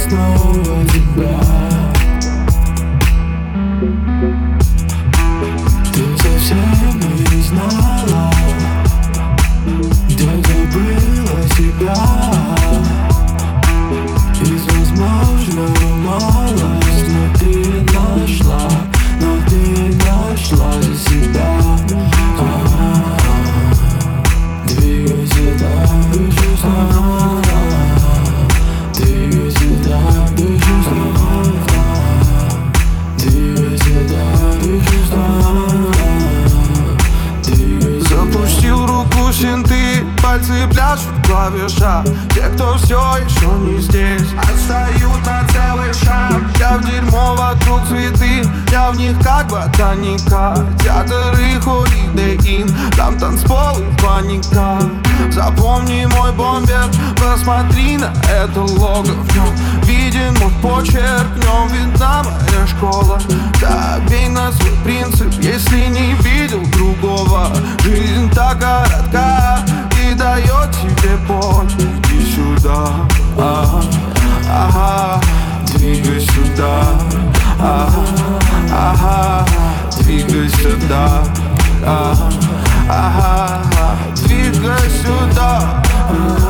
снова тебя. Ты совсем не знала, где забыла себя. Из возможного малость, но ты нашла за себя. Двигайся так, безусловно. Двигайся так, безусловно. Двигайся так, безусловно. Запустил руку синты, пальцы пляшут в клавишах. Те, кто все еще не здесь, отстают на целый шаг. Я в дерьмо, вокруг цветы, я в них как ботаника. Театры, Holiday Inn, там танцпол и паника. Запомни мой бомбер, посмотри на это лого. В нем виден мой почерк, в нем видна моя школа. Забей на свой принцип, если не видел другого. Жизнь так коротка и дает тебе боль. Иди сюда, ага, двигай сюда, ага, двигай сюда, ага, двигай сюда.